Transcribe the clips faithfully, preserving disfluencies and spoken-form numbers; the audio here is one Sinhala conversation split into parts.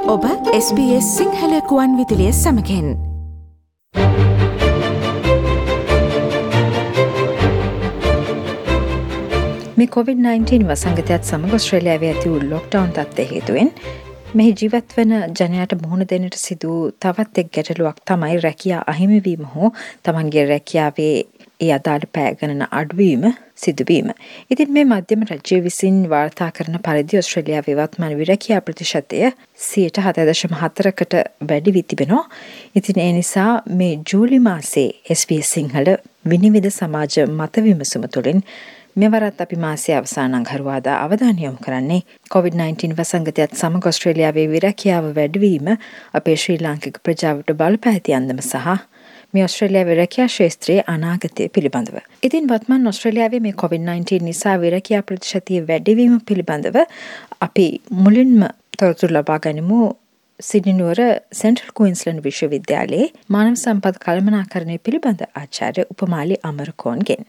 ඔබ එස් බී එස් සිංහල කුවන් විදුලිය සමඟෙන් මේ කොවිඩ් නයින්ටීන් වසංගතයත් සමග ඔස්ට්‍රේලියාවේ ඇති වූ ලොක්ඩවුන් තත්ත්වය හේතුවෙන් මෙහි ජීවත් වන ජනයාට මුහුණ දෙන්නට සිදු තවත් එක් ගැටලුවක් තමයි රැකියා අහිමිවීම හෝ තමන්ගේ රැකියාවේ ඒ අදාළ පෑ ගණන අඩුවීම සිදුවීම. ඉතින් මේ මධ්‍යම රජය විසින් වාර්තා කරන පරිදි ඔස්ට්‍රේලියාවේ වත්මන් විරැකියා ප්‍රතිශතය සියයට හත දශම හතරකට වැඩි වී තිබෙනවා. ඉතින් ඒ නිසා මේ ජූලි මාසයේ එස් බී එස් සිංහල විනිවිද සමාජ මත විමසුම තුළින් මෙවරත් අපි මාසයේ අවසාන අඟහරුවාදා අවධානය යොමු කරන්නේ කොවිඩ් නයින්ටීන් වසංගතයත් සමග ඔස්ට්‍රේලියාවේ විරැකියාව වැඩිවීම අපේ ශ්‍රී ලාංකික ප්‍රජාවට බලපෑ ඇති අන්දම සහ මේ ඔස්ට්‍රේලියාවේ රැකියා ක්ෂේත්‍රයේ අනාගතය පිළිබඳව. ඉතින් වත්මන් ඔස්ට්‍රේලියාවේ මේ කොවිඩ් නයින්ටීන් නිසා විරැකියා ප්‍රතිශතය වැඩිවීම පිළිබඳව අපි මුලින්ම තොරතුරු ලබා ගනිමු සිඩ්නි නුවර සෙන්ට්‍රල් ක්වීන්ස්ලන්ඩ් විශ්වවිද්‍යාලයේ මානව සම්පත් කළමනාකරණය පිළිබඳ ආචාර්ය උපමාලි අමරකෝන්ගෙන්.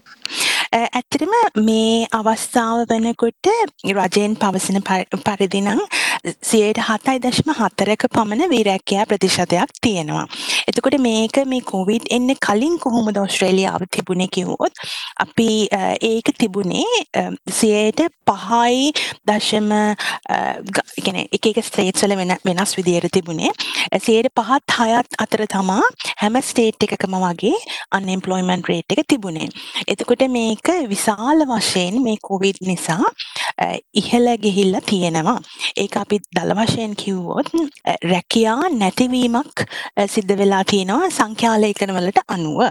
ඇත්තටම මේ අවස්ථාව වෙනකොට රජයෙන් පවසන පරිදි නම් සියයට හතයි දශම හතරක පමණ විරැකියා ප්‍රතිශතයක් තියෙනවා. එතකොට මේක මේ කොවිඩ් එන්න කලින් කොහොමද ඔස්ට්‍රේලියාව තිබුණේ කිව්වොත් අපි ඒක තිබුණේ සියයට පහයි දශම කියන්නේ එක එක ස්ටේට්ස් වල වෙනස් විදියට තිබුණේ සියයට පහත් හයත් අතර තමා හැම ස්ටේට් එකකම වගේ අන්එම්ප්ලොයිමන්ට් රේට් එක තිබුණේ. එතකොට මේක විශාල වශයෙන් මේ කොවිඩ් නිසා ඉහළ ගිහිල්ලා තියෙනවා. ඒක අපි දල වශයෙන් කිව්වොත් රැකියා නැතිවීමක් සිද්ධ වෙලා තියෙනවා සංඛ්‍යාලේඛන වලට අනුව.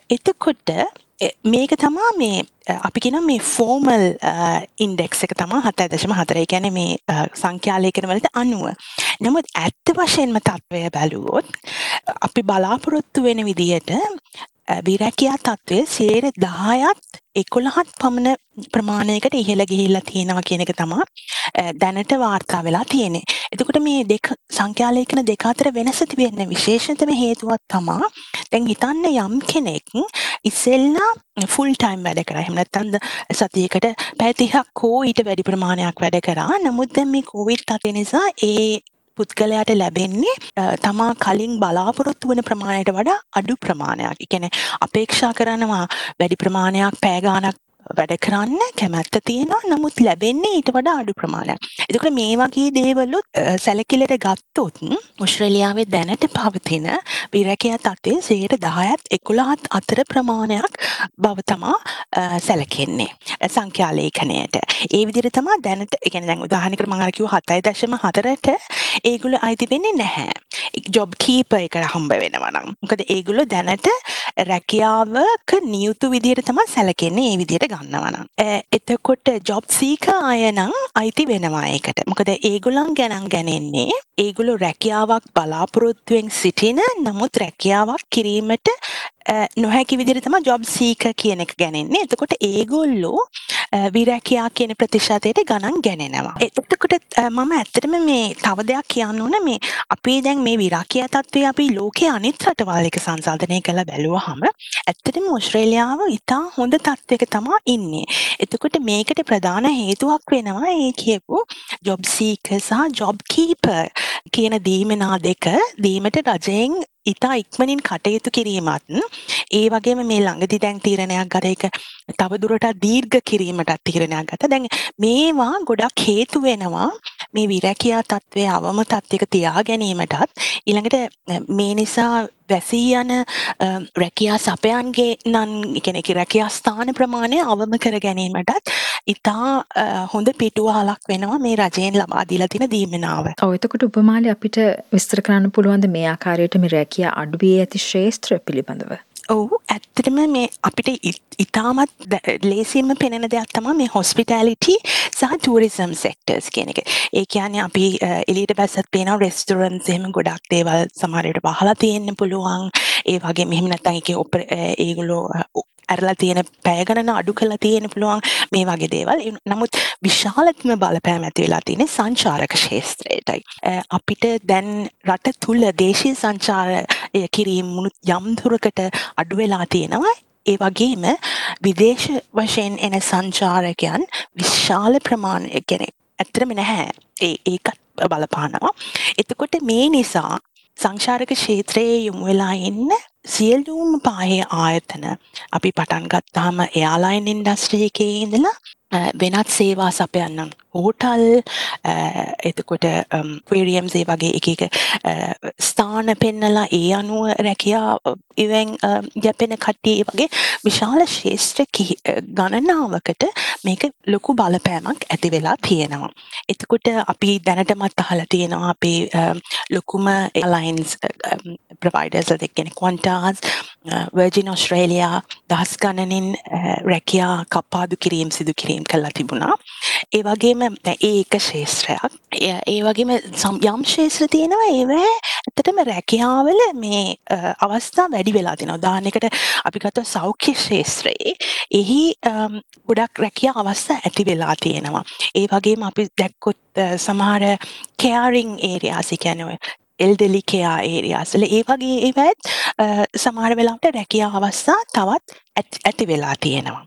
එතකොට මේක තමා මේ අපි කියන මේ ෆෝමල් ඉන්ඩෙක්ස් එක තමා හතයි දශම හතර. ඒ කියන්නේ මේ සංඛ්‍යාලේඛන වලට අනුව. නමුත් ඇත්ත වශයෙන්ම තත්ත්වය බැලුවොත් අපි බලාපොරොත්තු වෙන විදියට විරැකියා තත්ත්වය සියයට දහයත් එකොළහත් පමණ ප්‍රමාණයකට ඉහළ ගිහිල්ලා තියෙනවා කියන එක තමයි දැනට වාර්තා වෙලා තියෙන්නේ. එතකොට මේ දෙක සංඛ්‍යාලේඛන දෙක අතර වෙනස තිබෙන විශේෂතම හේතුවක් තමයි දැන් හිතන්න යම් කෙනෙක් ඉස්සෙල්ලා ෆුල් ටයිම් වැඩ කරා. එහෙම නැත්නම් සතියකට පැය තිහක් හෝ ඊට වැඩි ප්‍රමාණයක් වැඩ කරා. නමුත් දැන් මේ කොවිඩ් තත්ත්වය නිසා ඒ පුද්ගලයාට ලැබෙන්නේ තමා කලින් බලාපොරොත්තු වන ප්‍රමාණයට වඩා අඩු ප්‍රමාණයක්. ඒ කියන්නේ අපේක්ෂා කරනවා වැඩි ප්‍රමාණයක් පැය ගාණක් වැඩ කරන්න කැමැත්ත තියෙනවා. නමුත් ලැබෙන්නේ ඊට වඩා අඩු ප්‍රමාණයක්. එතකොට මේ වගේ දේවලුත් සැලකිල්ලට ගත්තොත් ඔස්ට්‍රේලියාවේ දැනට පවතින විරැකියා තත්ත්වය සියයට දහයත් එකොළහත් අතර ප්‍රමාණයක් බව තමා සැලකෙන්නේ සංඛ්‍යාලේඛනයට. ඒ විදිහට තමයි දැනට ඒ කියන්නේ දැන් උදාහරණයකට මම අර කිව්ව හතයි දශම හතරට ඒගොල්ලෝ අයිති වෙන්නේ නැහැ. ජොබ් කීපර් එකට හම්බ වෙනවා නම්. මොකද ඒගොල්ලෝ දැනට රැකියාවක නියුතු විදිහට තමයි සැලකෙන්නේ ඒ විදිහට ගන්නවා නම්. එතකොට ජොබ් සීකර් අය නම් අයිති වෙනවා ඒකට. මොකද ඒගොල්ලන් ගණන් ගන්නේ ඒගොල්ලෝ රැකියාවක් බලාපොරොත්තුෙන් සිටින නමුත් රැකියාවක් කිරීමට නොහැකි විදිහට තමයි ජොබ් සීකර් කියන එක ගන්නේ. එතකොට ඒගොල්ලෝ විරැකියා කියන ප්‍රතිශතයට ගණන් ගණනවා. එතකොට මම ඇත්තටම මේ තව දෙයක් කියන්න ඕන මේ අපි දැන් මේ විරැකියා තත්ත්වය අපි ලෝකයේ අනිත් රටවල් එක සංසන්දනය කරලා බැලුවහම ඇත්තටම ඔස්ට්‍රේලියාව ඉතා හොඳ තත්ත්වයක තමයි ඉන්නේ. එතකොට මේකට ප්‍රධාන හේතුවක් වෙනවා ඒ කියපු ජොබ් සීකර් සහ ජොබ් කීපර් කියන දීමනා දෙක දීමට රජයෙන් ඉතා ඉක්මනින් කටයුතු කිරීමත් ඒ වගේම මේ ළඟදී දැන් තීරණයක් ගත එක තවදුරටත් දීර්ඝ කිරීමටත් තීරණයක් ගත්තා. දැන් මේවා ගොඩක් හේතු වෙනවා මේ විරැකියා තත්ත්වයේ අවම තත්ත්වයක තියා ගැනීමටත් ඊළඟට මේ නිසා වැසී යන රැකියා සපයන්ගේ නම් කියන්නේ රැකියා ස්ථාන ප්‍රමාණය අවම කර ගැනීමටත් ඉතා හොඳ පිටුවහලක් වෙනවා මේ රජයෙන් ලබා දීලා තියෙන දීමනාව. ඔව් එතකොට උපමාලි අපිට විස්තර කරන්න පුළුවන්ද මේ ආකාරයට මේ රැකියා අඩුවේ ඇති ක්ෂේත්‍ර පිළිබඳව? ඔව් ඇත්තටම මේ අපිට ඉතාමත් ලේසියෙන්ම පෙනෙන දෙයක් තමයි මේ හොස්පිටැලිටි සහ ටූරිසම් සෙක්ටර්ස් කියන එක. ඒ කියන්නේ අපි එළියට බැස්සත් පේනවා රෙස්ටොරන්ට්ස් එහෙම ගොඩක් දේවල් සමහර විට වහලා තියෙන්න පුළුවන්. ඒ වගේම එහෙම නැත්නම් ඒකේ ඒගොල්ලෝ ඇරලා තියෙන පැය ගණන අඩු කරලා තියෙන්න පුළුවන් මේ වගේ දේවල්. නමුත් විශාලත්ම බලපෑම ඇති වෙලා තියෙන්නේ සංචාරක ක්ෂේත්‍රයටයි. අපිට දැන් රට තුල දේශීය සංචාරය කිරීම යම් දුරකට අඩු වෙලා තියෙනවා. ඒ වගේම විදේශ වශයෙන් එන සංචාරකයන් විශාල ප්‍රමාණයක් කියන්නේ ඇත්තටම නැහැ. ඒ ඒකත් බලපානවා. එතකොට මේ නිසා සංචාරක ක්ෂේත්‍රයේ යොමු වෙලා ඉන්න සියලුම පාහේ ආයතන අපි පටන් ගත්තාම එයාලයින් ඉන්ඩස්ට්‍රි එකේ ඉඳලා වෙනත් සේවා සපයන්නන් හෝටල් එතකොට ක්වේරියම්ස් ඒ වගේ එක එක ස්ථාන පෙන්නලා ඒ අනුව රැකියා ඉවෙන් යැපෙන කට්ටිය වගේ විශාල ශේෂ්ත්‍ර ගණනාවකට මේක ලොකු බලපෑමක් ඇති වෙලා තියෙනවා. එතකොට අපි දැනටමත් අහලා තියෙනවා අපේ ලොකුම එයර්ලයින්ස් ප්‍රොවයිඩර්ස් දෙකෙනෙක් Qantas, Virgin Australia දහස් ගණනින් රැකියා කපාදු කිරීම සිදු කිරීම කළා තිබුණා. ඒ වගේම ඒ එක ශේෂ්ත්‍රයක්. ඒ වගේම යම් ශේෂ්ත්‍ර තියෙනවා ඒවැ ඇත්තටම රැකියාවල මේ අවස්ථා වැඩි වෙලා තියෙනවා. උදාහරණයකට අපි ගත්තොත් සෞඛ්‍ය ශේෂ්ත්‍රයේ එහි ගොඩක් රැකියා අවස්ථා ඇති වෙලා තියෙනවා. ඒ වගේම අපි දැක්කොත් සමහර කෙයාරින් ඒරියාස් කියන්නේ එල්ඩර්ලි කෙයා ඒරියාස් වල ඒ වගේ ඒවත් සමහර වෙලාවට රැකියා අවස්ථා තවත් ඇති වෙලා තියෙනවා.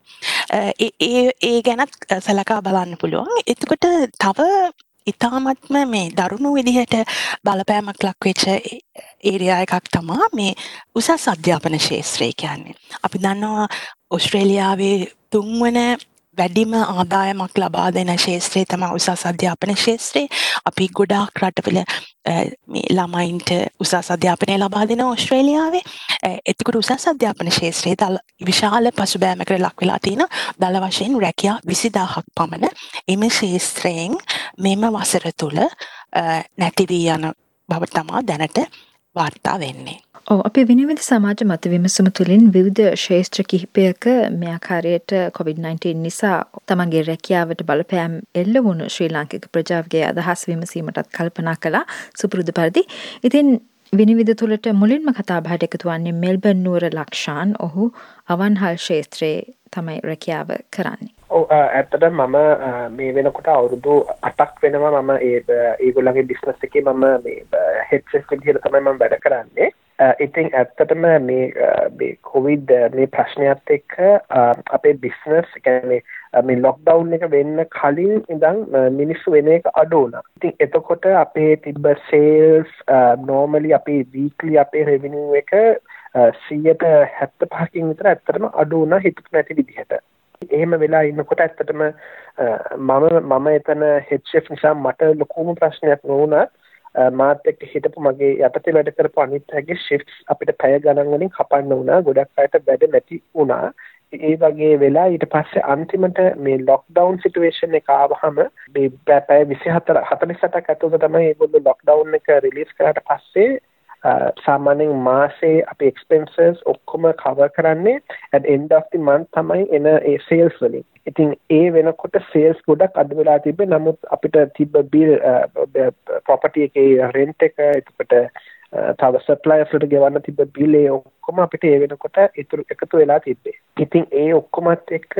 ඒ ඒ ගැනත් සලකා බලන්න පුළුවන්. එතකොට තව ඉතාමත්ම මේ දරුණු විදිහට බලපෑමක් ලක් වෙච්ච ඒරියා එකක් තමයි මේ උසස් අධ්‍යාපන ක්ෂේත්‍රය කියන්නේ. අපි දන්නවා ඕස්ට්‍රේලියාවේ තුන්වන වැඩිම ආදායමක් ලබා දෙන ක්ෂේත්‍රය තමයි උසස් අධ්‍යාපන ක්ෂේත්‍රය. අපි ගොඩාක් රටවල මේ ළමයින්ට උසස් අධ්‍යාපනය ලබා දෙන ඕස්ට්‍රේලියාවේ. එතකොට උසස් අධ්‍යාපන ක්ෂේත්‍රයේ විශාල පසුබෑමකට ලක් වෙලා තියෙන දල වශයෙන් රැකියා විසිදාහක් පමණ එම ක්ෂේත්‍රයෙන් මෙම වසර තුල නැති වී යන බව තමයි දැනට වාර්තා වෙන්නේ. ඔව් අපි විනිවිද සමාජ මත විමසුම තුළින් විවිධ ක්ෂේත්‍ර කිහිපයක මේ ආකාරයට කොවිඩ් නයින්ටීන් නිසා තමන්ගේ රැකියාවට බලපෑම් එල්ල වුණු ශ්‍රී ලාංකික ප්‍රජාවගේ අදහස් විමසීමටත් කල්පනා කළා සුපුරුදු පරිදි. ඉතින් විනිවිද තුළට මුලින්ම කතා බහට එකතු වන්නේ මෙල්බර්න් නුවර ලක්ෂාන්. ඔහු අවන්හල් ක්ෂේත්‍රයේ තමයි රැකියාව කරන්නේ. ඔව් ඇත්තට මම මේ වෙනකොට අවුරුදු අටක් වෙනවා මම ඒ ඒගොල්ලන්ගේ බිස්නස් එකේ මම මේ හෙඩ් චෙෆ් විදිහට තමයි මම වැඩ කරන්නේ. ඉතින් ඇත්තටම මේ මේ කොවිඩ් මේ ප්‍රශ්නයත් එක්ක අපේ බිස්නස් කියන්නේ මේ ලොක්ඩවුන් එක වෙන්න කලින් ඉඳන් මිනිස්සු වෙන එක අඩු වුණා. ඉතින් එතකොට අපේ තිබ්බ සේල්ස් normally අපේ weekly අපේ revenue එක සියයට හැත්තෑ පහකින් විතර ඇත්තටම අඩු වුණා හිතපු නැති විදිහට. එහෙම වෙලා ඉන්නකොට ඇත්තටම මම මම එතන හෙඩ් චෙෆ් නිසා මට ලොකුම ප්‍රශ්නයක් නොවුණා. මාත් එක්ක හිටපු මගේ යටතේ වැඩ කරපු අනිත් අයගේ ෂිෆ්ට්ස් අපිට පැය ගණන් වලින් කපන්න වුණා. ගොඩක් අයට වැඩ නැති වුණා. ඒ වගේ වෙලා ඊට පස්සේ අන්තිමට මේ ලොක්ඩවුන් සිටුේෂන් එක ආවහම මේ පැය විසිහතර හතළිස් අටක් ඇතුළත තමයි ඒගොල්ලෝ ලොක්ඩවුන් එක රිලීස් කරාට පස්සේ සාමාන්‍යයෙන් මාසේ අපේ එක්ස්පෙන්සස් ඔක්කොම කවර් කරන්නේ at end of the month තමයි එන ඒ සේල්ස් වලින්. ඉතින් ඒ වෙනකොට සේල්ස් ගොඩක් අඩු වෙලා තිබ්බේ. නමුත් අපිට තිබ්බ බිල් ප්‍රොපර්ටි එකේ රෙන්ට් එක එතකොට තව සප්ලයර්ස් වලට ගෙවන්න තිබ්බ බිල් ඒ ඔක්කොම අපිට ඒ වෙනකොට ඉතුරු එකතු වෙලා තිබ්බේ. ඉතින් ඒ ඔක්කොමත් එක්ක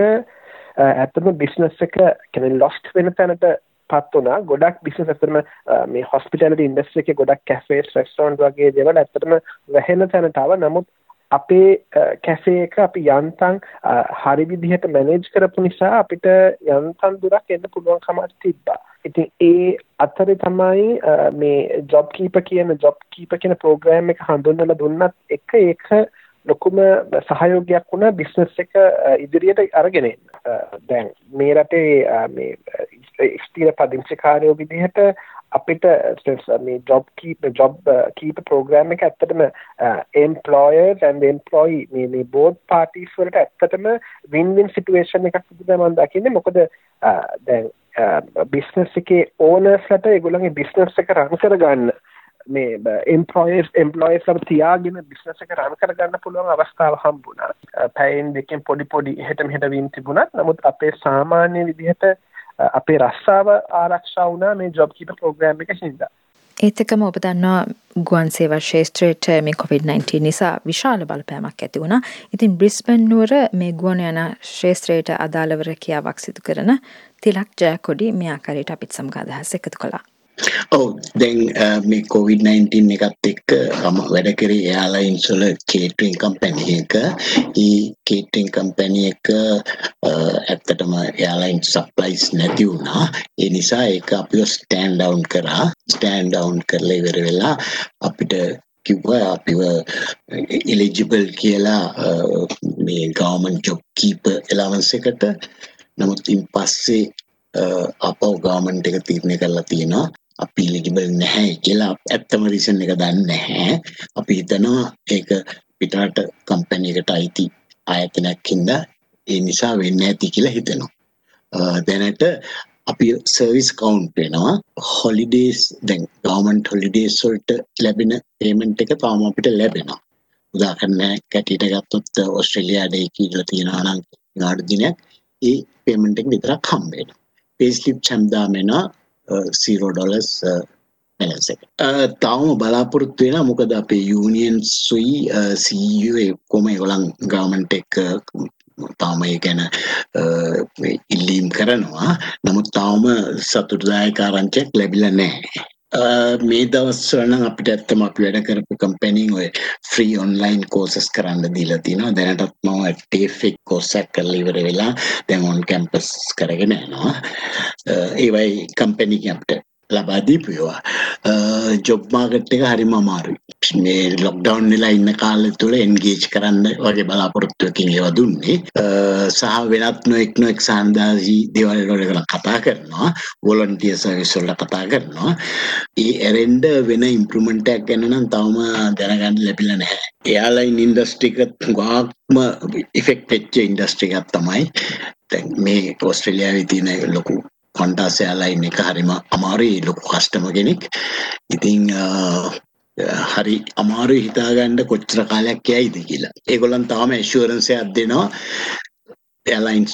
ඇත්තම බිස්නස් එක කියන්නේ ලොස්ට් වෙන තැනට පත් වුණා. ගොඩක් බිස්නස් ඇත්තටම මේ හොස්පිටැලිටි ඉන්ඩස්ට්‍රි එකේ ගොඩක් කැෆේස් රෙස්ටොරන්ට් වගේ දේවල් ඇත්තටම වැහෙන තැනට ආවා. නමුත් අපේ කැෆේ එක අපි යන්තම් හරි විදිහට මැනේජ් කරපු නිසා අපිට යන්තම් දුරක් එන්න පුළුවන්කමක් තිබ්බා. ඉතින් ඒ අතරේ තමයි මේ ජොබ් කීපර් කියන ජොබ් කීපර් කියන ප්‍රෝග්‍රෑම් එක හඳුන්වලා දුන්නත් එක ඒක ලොකුම සහයෝගයක් වුණා බිස්නස් එක ඉදිරියට අරගෙන එන්න. දැන් මේ රටේ මේ ස්ථිර පදිංචිකාරයෝ විදිහට අපිට මේ ජොබ් කීප ජොබ් කීප ප්‍රෝග්‍රෑම් එක ඇත්තටම employers and employee මේ මේ both parties වලට ඇත්තටම win win situation එකක් විදිහට මම දකින්නේ. මොකද දැන් බිස්නස් එකේ ඕනර්ස්ලට ඒගොල්ලන්ගේ බිස්නස් එක රන් කරගන්න මේ employers employees ලා තියාගෙන බිස්නස් එක රන් කරගන්න පුළුවන් අවස්ථාව හම්බුණා. පැයෙන් දෙකෙන් පොඩි පොඩි එහෙට මෙහෙට වීම තිබුණත් නමුත් අපේ සාමාන්‍ය විදිහට අපේ රස්සාව ආරක්ෂා වුණා මේ ජොබ් කීපර් ප්‍රෝග්‍රෑම් එක හින්දා. ඒත් එක්කම ඔබ දන්නවා ගුවන් සේවා ක්ෂේත්‍රයට මේ කොවිඩ් නයින්ටීන් නිසා විශාල බලපෑමක් ඇති වුණා. ඉතින් බ්‍රිස්බන් නුවර මේ ගුවන් යන ක්ෂේත්‍රයට අදාළව රැකියාවක් සිදු කරන තිලක් ජයකොඩි මේ ආකාරයට අපිට සමග අදහස් එකතු කළා. ඔව් දැන් අ, මේ කොවිඩ් නයින්ටීන් එකත් එක්ක මම වැඩ කරේ එයාලයින්ස් වල කේටරින් කම්පැනි එක. ඒ කේටරින් කම්පැනි එක අ, ඇත්තටම එයාලයින්ස් සප්ලයිස් නැති වුණා. ඒ නිසා ඒක අපිව ස්ටෑන්ඩ් ඩවුන් කරා. ස්ටෑන්ඩ් ඩවුන් කරලා ඉවර වෙලා අපිට කිව්වා අපිව එලිජිබල් කියලා අ, මේ ගවර්න්මන්ට් ජොබ් කීපර් එලවන්ස් එකට. නමුත් ඉන් පස්සේ අපව ගවර්න්මන්ට් එක තීරණය කරලා තියෙනවා අපි එලිජිබල් නැහැ කියලා. ඇත්තම රීසන් එක දන්නේ නැහැ. අපි හිතනවා ඒක පිටරට කම්පැනි එකට අයිති ආයතනයක් හින්දා ඒ නිසා වෙන්නේ නැති කියලා හිතනවා. අ, දැනට අපි සර්විස් කවුන්ට් වෙනවා. හොලිඩේස් දැන් ගවර්න්මන්ට් හොලිඩේස් වලට ලැබෙන පේමන්ට් එක තාම අපිට ලැබෙනවා. උදාහරණයක් කැටියට ගත්තොත් ඕස්ට්‍රේලියාවේ කියලා තියෙනවා නම් නාඩු දිනයක් ඒ පේමන්ට් එක විතරක් හම්බ වෙනවා. පේස්ලිප් හැමදාම එනවා zero dollars balance එක. තාම බලාපොරොත්තු වෙනවා මොකද අපේ යූනියන්ස් සුයි C E O කොම ඒගොල්ලන් ගවර්න්මන්ට් එක තාම ඒ ගැන ඉල්ලීම් කරනවා. නමුත් තාම සතුටුදායක ආරංචියක් ලැබිලා නැහැ. මේ දවස්වල නම් අපිට ඇත්තම අපි වැඩ කරපු කම්පැනින් ඔය ෆ්‍රී ඔන්ලයින් කෝසස් කරන්න දීලා තිනවා. දැනටත් මම ටේෆ් එක කෝස් එකක් කරලා ඉවර වෙලා දැන් ඔන් කැම්පස් කරගෙන යනවා. ඒවයි කම්පැනි එක අපිට ලබා දීපුවා. ජොබ් මාකට් එක හරිම අමාරුයි. මේ ලොක්ඩවුන් වෙලා ඉන්න කාලය තුල එන්ගේජ් කරන්න වගේ බලාපොරොත්තුවකින් ඒවා දුන්නේ. සහ වෙනත් නොඑක් නොඑක් සාන්දාසී දේවල් වල කතා කරනවා. වොලන්ටියර් සර්විස් වල කතා කරනවා. ඒ ඇරෙන්ඩ වෙන ඉම්ප්‍රූව්මන්ට් එකක් ගැන නම් තවම දැනගන්න ලැබිලා නැහැ. එයාලයින් ඉන්ඩස්ට්‍රි එකත් ගාක්ම ඉෆෙක්ට් වෙච්ච ඉන්ඩස්ට්‍රි එකක් තමයි. දැන් මේ ඕස්ට්‍රේලියාවේ තියෙන ලොකු කොන්ටාස් එයාලයින් එක හරිම අමාරුයි ලොකු කස්ටමර් කෙනෙක්. ඉතින් හරි අමාරුයි හිතාගන්න කොච්චර කාලයක් යයිද කියලා. ඒගොල්ලන් තාම ඇෂුරන්ස් එකක් දෙනවා එයාලයින්ස්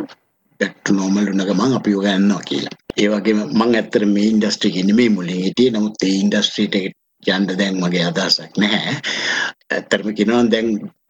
back to normal වුණ ගමන් අපි ඔය ගන්නවා කියලා. ඒ වගේම මම ඇත්තට මේ ඉන්ඩස්ට්‍රි එකේ නෙමෙයි මුලින් හිටියේ. නමුත් ඒ ඉන්ඩස්ට්‍රියට යන්න දැන් මගේ අදහසක් නැහැ. ඇත්තටම කියනවා දැන්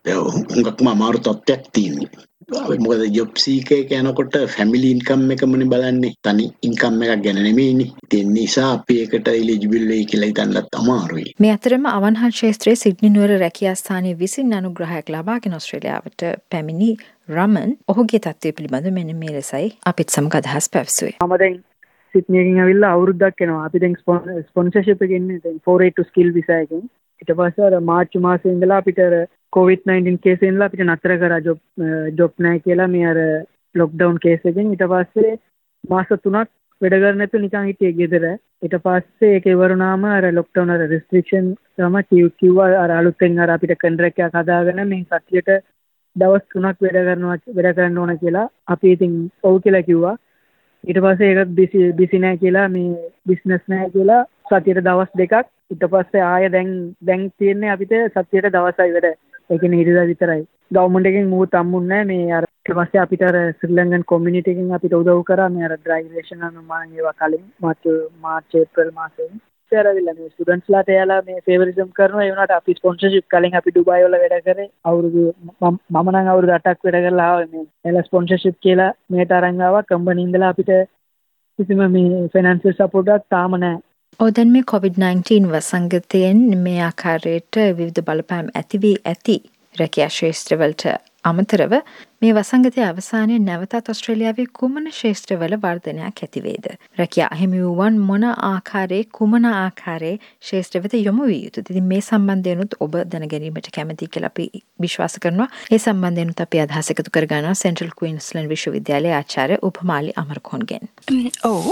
හුඟක්ම අමාරු තත්ත්වයක් තියෙනවා. මොකද ජොබ් සීකර් එක යනකොට ෆැමිලි ඉන්කම් එකමනේ බලන්නේ. තනි ඉන්කම් එකක් ගැන නෙමෙයිනේ. ඒ නිසා අපි ඒකට එලිජිබල් වෙයි කියලා හිතන්නත් අමාරුයි. මේ අතරම අවන්හල් ක්ෂේත්‍රයේ සිඩ්නි නුවර රැකියා ස්ථානයේ විසින් අනුග්‍රහයක් ලබාගෙන ඕස්ට්‍රේලියාවට පැමිණි රමන් ඔහුගේ තත්ත්වය පිළිබඳ මෙන්න මේ ලෙසයි අපිත් සමග අදහස් පැවසුවේ. මම දැන් සිඩ්නි එකකින් ඇවිල්ලා අවුරුද්දක් වෙනවා. අපි දැන් ස්පොන්සර්ෂිප් එකකින් ඉන්නේ දැන් four eight two skill visa එකෙන්. ඊට පස්සේ අර මාර්ච් මාසයේ ඉඳලා අපිට කොවිඩ් නයින්ටීන් කේස් එකෙන්ලා අපිට නතර කරා ජොබ් ජොබ් නැහැ කියලා මේ අර ලොක්ඩවුන් කේස් එකෙන්. ඊට පස්සේ මාස තුනක් වැඩ කරන්න නැතුව නිකන් හිටියේ ගෙදර. ඊට පස්සේ ඒක ඉවරුනාම අර ලොක්ඩවුන් අර රෙස්ට්‍රික්ෂන් තමයි කිව්වා අර අලුතෙන් අර අපිට කොන්ට්‍රැක්ට් එකක් හදාගෙන මේ කට්ටියට දවස් තුනක් වැඩ කරනවා වැඩ කරන්න ඕන කියලා අපි ඉතින් ඔව් කියලා කිව්වා. ඊට පස්සේ ඒක බිසි බිසි නැහැ කියලා මේ බිස්නස් නැහැ කියලා සතියට දවස් දෙකක්. ඊට පස්සේ ආය දැන් දැන් තියෙන්නේ අපිට සතියට දවසයි වැඩ. ඒ කියන්නේ ඉරිදා විතරයි. ගවර්න්මන්ට් එකෙන් මොකුත් හම්බුන්නේ නැහැ. මේ අර ඊට පස්සේ අපිට අර ශ්‍රී ලංකන් කොමියුනිටි එකෙන් අපිට උදව් කරා මේ අර ඩ්‍රයිවරේෂන් අනුව මම ඒවා කලින් මාර්ච් මාර්ච් ඒප්‍රිල් මාසෙන් ඉස්සරවිලා මේ ස්ටුඩන්ට්ස්ලාට එයාලා මේ ෆේවරිසම් කරනවා. ඒ වුණාට අපි ස්පොන්සර්ෂිප් කලින් අපි ඩුබායි වල වැඩ කරේ අවුරුදු මම නම් අවුරුදු අටක් වැඩ කරලා ආවා මේ එයාලා ස්පොන්සර්ෂිප් කියලා මේට අරන් ආවා. කම්පැනි ඉඳලා අපිට කිසිම මේ ෆයිනෑන්ෂියල් සපෝට් එකක් තාම නැහැ. ඔව් දැන් මේ කොවිඩ් නයින්ටීන් වසංගතයෙන් මේ ආකාරයට විවිධ බලපෑම් ඇති වී ඇති රැකියා ක්ෂේත්‍රවලට අමතරව මේ වසංගතයේ අවසානයේ නැවතත් ඕස්ට්‍රේලියාවේ කුමන ක්ෂේත්‍රවල වර්ධනයක් ඇති වේද? රැකියා අහිමි වූවන් මොන ආකාරයේ කුමන ආකාරයේ ක්ෂේත්‍ර වෙත යොමු විය යුතුද? ඉතින් මේ සම්බන්ධයෙන්ුත් ඔබ දැන ගැනීමට කැමැති කියලා අපි විශ්වාස කරනවා. ඒ සම්බන්ධයෙන්ුත් අපි අදහස් එකතු කර ගන්නවා සෙන්ට්‍රල් ක්වීන්ස්ලන්ඩ් විශ්වවිද්‍යාලයේ ආචාර්ය උපමාලි අමරකෝන්ගෙන්. ඔව්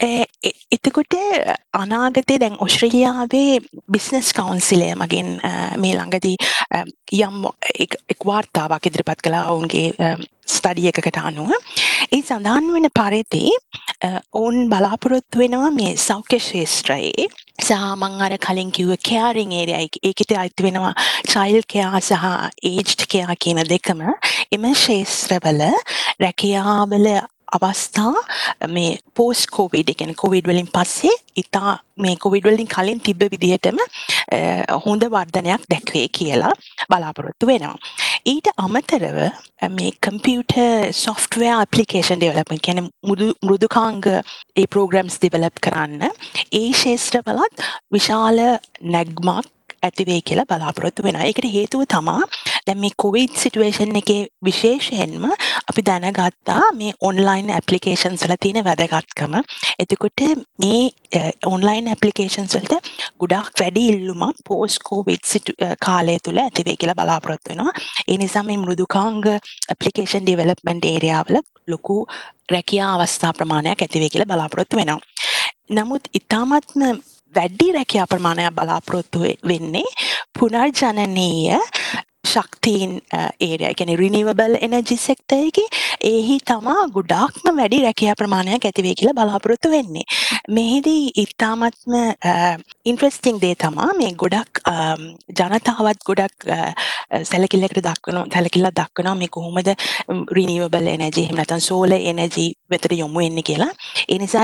එතකොට අනාගතයේ දැන් ඕස්ට්‍රේලියාවේ බිස්නස් කවුන්සිලය මගින් මේ ළඟදී යම් එක් වාර්තාවක් ඉදිරිපත් කළා ඔවුන්ගේ ස්ටඩි එකකට අනුව. ඒ සඳහන් වෙන පරිදි ඔවුන් බලාපොරොත්තු වෙනවා මේ සෞඛ්‍ය ක්ෂේත්‍රයේ සහ මම අර කලින් කිව්ව කෙයාරින් ඒරියා ඒකට අයිති වෙනවා චයිල්ඩ් කෙයා සහ ඒජ්ඩ් කෙයා කියන දෙකම එම ක්ෂේත්‍රවල රැකියාවල අවස්ථා මේ පෝස්ට් කොවිඩ් කියන්නේ කොවිඩ් වලින් පස්සේ ඉතා මේ කොවිඩ් වලින් කලින් තිබ්බ විදිහටම හොඳ වර්ධනයක් දැක්වේ කියලා බලාපොරොත්තු වෙනවා. ඊට අමතරව මේ කම්පියුටර් සොෆ්ට්වෙයාර් ඇප්ලිකේෂන් ඩෙවලොප්මන්ට් කියන්නේ මෘදුකාංග ඒ ප්‍රෝග්‍රෑම්ස් ඩෙවලොප් කරන්න ඒ ශේෂ්ත්‍රවලත් විශාල නැග්මක් ඇති වෙයි කියලා බලාපොරොත්තු වෙනවා. ඒකට හේතුව තමයි දැන් මේ කොවිඩ් සිටුේෂන් එකේ විශේෂයෙන්ම අපි දැනගත්තා මේ ඔන්ලයින් ඇප්ලිකේෂන්ස් වල තියෙන වැදගත්කම. එතකොට මේ ඔන්ලයින් ඇප්ලිකේෂන්ස් වලට ගොඩාක් වැඩි ඉල්ලුමක් පෝස්ට් කොවිඩ් කාලය තුල ඇති වෙයි කියලා බලාපොරොත්තු වෙනවා. ඒ නිසා මේ මෘදුකාංග ඇප්ලිකේෂන් ඩෙවලොප්මන්ට් ඒරියා වල ලොකු රැකියා අවස්ථා ප්‍රමාණයක් ඇති වෙයි කියලා බලාපොරොත්තු වෙනවා. නමුත් ඊටාත්ම වැඩි රැකියා ප්‍රමාණයක් බලාපොරොත්තු වෙන්නේ පුනර්ජනනීය ශක්තියින් ඒරියා, කියන්නේ රිනිවබල් එනර්ජි සෙක්ටර් එකේ එහි තමා ගොඩාක්ම වැඩි රැකියා ප්‍රමාණයක් ඇති වෙයි කියලා බලාපොරොත්තු වෙන්නේ. මෙහිදී ඊටාත්ම ඉන්ටරෙස්ටිං දේ තමා මේ ගොඩක් ජනතාවත් ගොඩක් සැලකිල්ලකට දක්වනවා සැලකිල්ලක් දක්වනවා මේ කොහොමද රිනිවබල් එනර්ජි එහෙම නැත්නම් සෝලර් එනර්ජි වෙතට යොමු වෙන්නේ කියලා. ඒ නිසා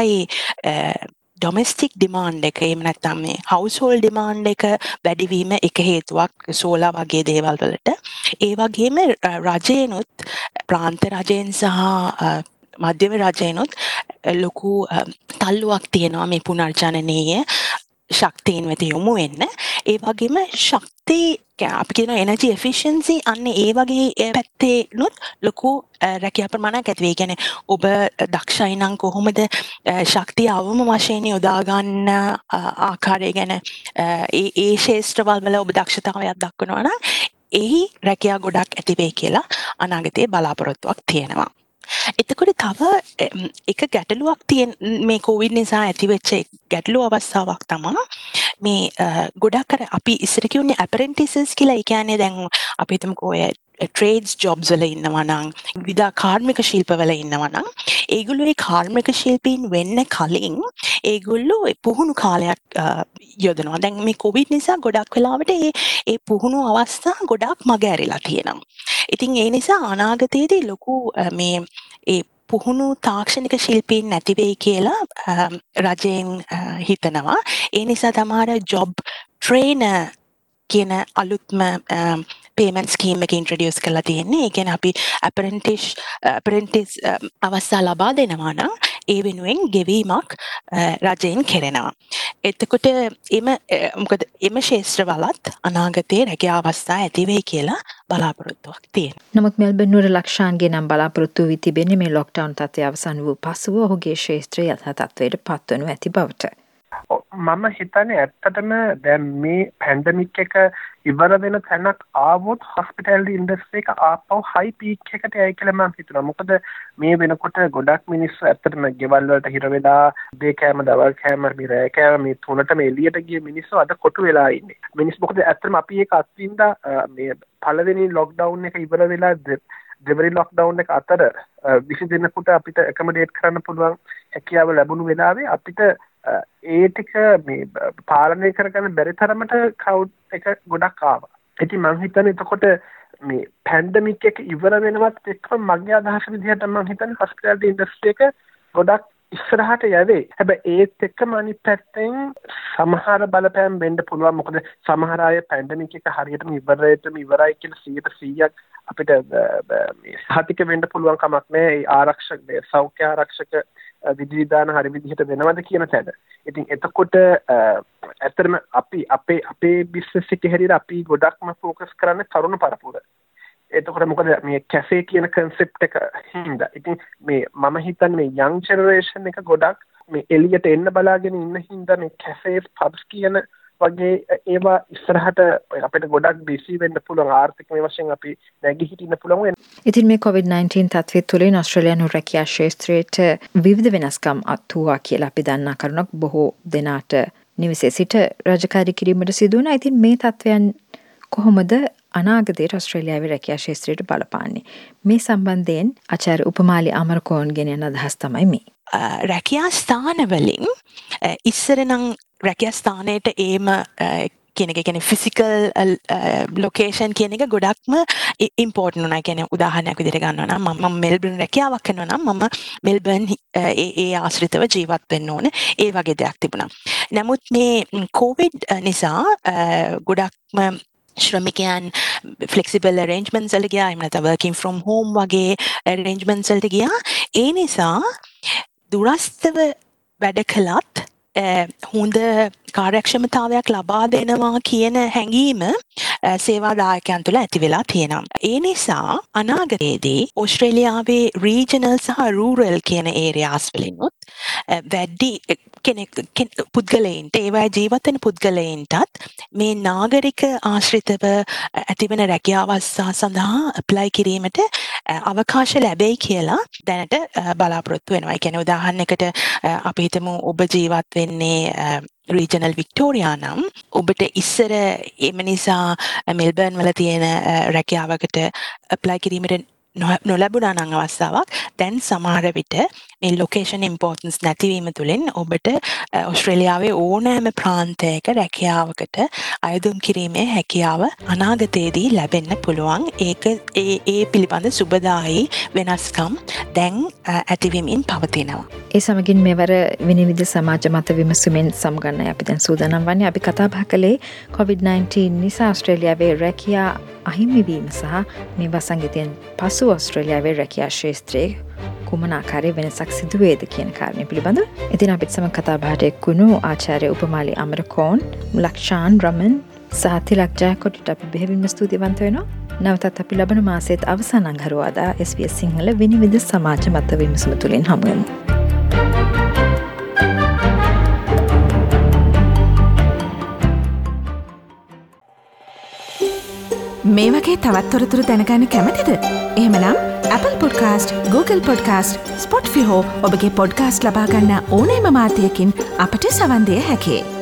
ඩොමෙස්ටික් ඩිමාන්ඩ් එක එහෙම නැත්නම් මේ හවුස්හෝල්ඩ් ඩිමාන්ඩ් එක වැඩිවීම එක හේතුවක් සෝලා වගේ දේවල් වලට. ඒ වගේම රජයනොත් ප්‍රාන්ත රජයෙන් සහ මධ්‍යම රජයනොත් ලොකු තල්ලුවක් තියෙනවා මේ පුනර්ජනනීය ශක්තියින් වෙත යොමු වෙන්න. ඒ වගේම ශක්තිය අපි කියන එනර්ජි එෆිෂියන්සි අන්න ඒ වගේ පැත්තේනොත් ලොකු රැකියා ප්‍රමාණයක් ඇති වෙයි. කියන්නේ ඔබ දක්ෂයි නම් කොහොමද ශක්තිය අවම වශයෙන් යොදා ගන්න ආකාරය ගැන ඒ ඒ ශේෂ්ත්‍රවල වල ඔබ දක්ෂතාවයක් දක්වනවා නම් එහි රැකියා ගොඩක් ඇති වෙයි කියලා අනාගතයේ බලාපොරොත්තුවක් තියෙනවා. එතකොට තව එක ගැටලුවක් තියෙන මේ කොවිඩ් නිසා ඇතිවෙච්ච ගැටලු අවස්ථාවක් තමයි මේ ගොඩක් අර අපි ඉස්සර කියන්නේ ඇප්‍රෙන්ටිසස් කියලා. ඒ කියන්නේ දැන් අපි හිතමුකෝ ඔය ට්‍රේඩ්ස් ජොබ්ස් වල ඉන්නවා නම් විවිධ කාර්මික ශිල්පවල ඉන්නවා නම් ඒගොල්ලෝ ඒ කාර්මික ශිල්පීන් වෙන්න කලින් ඒගොල්ලෝ පුහුණු කාලයක් යොදනවා. දැන් මේ කොවිඩ් නිසා ගොඩක් වෙලාවට ඒ ඒ පුහුණු අවස්ථා ගොඩක් මග ඇරිලා තියෙනවා. ඉතින් ඒ නිසා අනාගතයේදී ලොකු මේ ඒ පුහුණු තාක්ෂණික ශිල්පීන් නැති වෙයි කියලා රජයෙන් හිතනවා. ඒ නිසා තමයි ජොබ් ට්‍රේනර් කියන අලුත්ම payment scheme එක introduce කරලා තියෙන්නේ. ඒ කියන්නේ අපි apprentice apprentice අවස්ථා ලබා දෙනවා නම් ඒ වෙනුවෙන් ගෙවීමක් රජයෙන් කෙරෙනවා. එතකොට එම මොකද එම ශාස්ත්‍රවලත් අනාගතයේ රැකියා අවස්ථා ඇති වෙයි කියලා බලාපොරොත්තුවක් තියෙනවා. නමුත් මෙල්බන් නුවර ලක්ෂාන්ගේ නම් බලාපොරොත්තු වී තිබෙන්නේ මේ ලොක්ඩවුන් තත්ත්වය අවසන් වූ පසුව ඔහුගේ ශාස්ත්‍රය යථා තත්ත්වයට පත්වනු ඇති බවට. මම හිතන්නේ ඇත්තටම දැන් මේ පැන්ඩමික් එක ඉවර වෙන තැනක් ආවොත් හොස්පිටැලිටි ඉන්ඩස්ට්‍රි එක ආපහු හයි පීක් එකට යයි කියලා මම හිතනවා. මොකද මේ වෙනකොට ගොඩක් මිනිස්සු ඇත්තටම ගෙවල් වලට හිර වෙලා දේ කෑම දවල් කෑම මේ රෑ කෑම මේ තුනටම එළියට ගිය මිනිස්සු අද කොටු වෙලා ඉන්නේ. මිනිස්සු මොකද ඇත්තටම අපි ඒක අත්විඳා මේ පළවෙනි ලොක්ඩවුන් එක ඉවර වෙලා දෙවනි ලොක්ඩවුන් එක අතර විසි දිනකට අපිට ඇකොමඩේට් කරන්න පුළුවන් හැකියාව ලැබුණු වෙලාවේ අපිට ඒ ටික මේ පාලනය කරගන්න බැරි තරමට ක්‍රවුඩ් එක ගොඩක් ආවා. ඉතින් මම හිතන්නේ එතකොට මේ පැන්ඩමික් එක ඉවර වෙනවත් එක්කම මගේ අදහස විදිහට මම හිතන්නේ හොස්පිටැලිටි ඉන්ඩස්ට්‍රි එක ගොඩක් ඉස්සරහට යවේ. හැබැයි ඒත් එක්කම අනිත් පැත්තෙන් සමහර බලපෑම් වෙන්න පුළුවන්. මොකද සමහර අය පැන්ඩමික් එක හරියටම ඉවරයටම ඉවරයි කියලා සීයට සීයක් අපිට මේ සහතික වෙන්න පුළුවන් කමක් නැහැ. ඒ ආරක්ෂක සෞඛ්‍ය ආරක්ෂක විධිවිධාන හරි විදිහට වෙනවද කියන තැන. ඉතින් එතකොට ඇත්තටම අපි අපේ අපේ බිස්නස් එකේ හැටියට අපි ගොඩක්ම ફોකස් කරන්නේ තරුණ පරපුර. එතකොට මොකද මේ කැෆේ කියන කන්සෙප්ට් එක හින්දා. ඉතින් මේ මම හිතන්නේ මේ යං ජෙනරේෂන් එක ගොඩක් මේ එළියට එන්න බලාගෙන ඉන්න හින්දා මේ කැෆේස් පබ්ස් කියන වගේ ඒවා ඉස්සරහට අපිට ගොඩක් බිසි වෙන්න පුළුවන්. ආර්ථික වශයෙන් අපි නැගී හිටින්න පුළුවන්. ඉතින් මේ කොවිඩ් නයින්ටීන් තත්ත්වය තුළින් ඔස්ට්‍රේලියානු රැකියා ක්ෂේත්‍රයට විවිධ වෙනස්කම් අත්වූවා කියලා අපි දන්නා කරුණක් බොහෝ දෙනාට නිවසේ සිට රාජකාරී කිරීමට සිදු වුණා. ඉතින් මේ තත්ත්වයන් කොහොමද අනාගතයේ ඔස්ට්‍රේලියාවේ රැකියා ක්ෂේත්‍රයට බලපාන්නේ? මේ සම්බන්ධයෙන් ආචාර්ය උපමාලි අමරකෝන් ගෙන යන අදහස් තමයි මේ. රැකියා ස්ථානවලින් ඉස්සර නම් රැකියා ස්ථානයට ඒම කියන එක කියන්නේ ෆිසිකල් ලොකේෂන් කියන එක ගොඩක්ම ඉම්පෝර්ටන්ට් උනා. කියන්නේ උදාහරණයක් විදිහට ගන්නවා නම් මම මෙල්බර්න් රැකියාවක් කරනවා නම් මම මෙල්බර්න් ඒ ඒ ආශ්‍රිතව ජීවත් වෙන්න ඕන. ඒ වගේ දෙයක් තිබුණා. නමුත් මේ කොවිඩ් නිසා ගොඩක්ම ශ්‍රමිකයන් ෆ්ලෙක්සිබල් අරේන්ජ්මන්ට්ස් වලට ගියා. එහෙම නැත්නම් working from home වගේ අරේන්ජ්මන්ට්ස් වලට ගියා. ඒ නිසා දුරස්තව වැඩ කළත් හොඳ කාර්යක්ෂමතාවයක් ලබා දෙනවා කියන හැඟීම සේවාදායකයන් තුළ ඇති වෙලා තියෙනවා. ඒ නිසා අනාගතයේදී ඕස්ට්‍රේලියාවේ රීජනල් සහ රූරල් කියන ඒරියාස් වලිනුත් වැඩි කෙනෙක් පුද්ගලයින්ට ඒවා ජීවත් වෙන පුද්ගලයින්ටත් මේ නාගරික ආශ්‍රිතව ඇතිවන රැකියාවස්සා සඳහා ඇප්ලයි කිරීමට අවකාශ ලැබෙයි කියලා දැනට බලාපොරොත්තු වෙනවා. ඒ කියන්නේ උදාහරණයකට අපි හිතමු ඔබ ජීවත් වෙන්නේ රීජනල් වික්ටෝරියා නම් ඔබට ඉස්සර එම නිසා මෙල්බර්න් වල තියෙන රැකියාවකට ඇප්ලයි කිරීමට නොලැබුණා නම් අවස්ථාවක් දැන් සමහර විට මේ ලොකේෂන් ඉම්පෝර්ටන්ස් නැතිවීම තුළින් ඔබට ඕස්ට්‍රේලියාවේ ඕනෑම ප්‍රාන්තයක රැකියාවකට අයදුම් කිරීමේ හැකියාව අනාගතයේදී ලැබෙන්න පුළුවන්. ඒක ඒ ඒ පිළිබඳ සුබදායි වෙනස්කම් දැන් ඇතිවීමින් පවතිනවා. ඒ සමගින් මෙවර විනිවිද සමාජ මත විමසුමෙන් සමුගන්නයි අපි දැන් සූදානම් වන්නේ. අපි කතා බහ කළේ කොවිඩ් නයින්ටීන් නිසා ඕස්ට්‍රේලියාවේ රැකියා අහිමිවීම සහ මේ වසංගතයෙන් පසු ඕස්ට්‍රේලියාවේ රැකියා ක්ෂේත්‍රයේ කුමන ආකාරයේ වෙනසක් සිදු වේද කියන කාරණය පිළිබඳව. ඉතින් අපිත් සමග කතා බහට එක්වුණු ආචාර්ය උපමාලි අමරකෝන්, ලක්ෂාන් රමන් සහ තිලක් ජයකොඩිට අපි බෙහෙවින්ම ස්තුතිවන්ත වෙනවා. නැවතත් අපි ලබන මාසයේත් අවසාන අඟහරුවාදා එස් බී එස් සිංහල විනිවිද සමාජ මත විමසුම තුලින් හමු වෙමු. මේ වගේ තවත් තොරතුරු දැනගන්න කැමතිද? එහෙමනම් Apple Podcast, Google Podcast, Spotify හෝ ඔබගේ පොඩ්කාස්ට් ලබා ගන්න ඕනෑම මාධ්‍යයකින් අපට සවන් දිය හැකියි.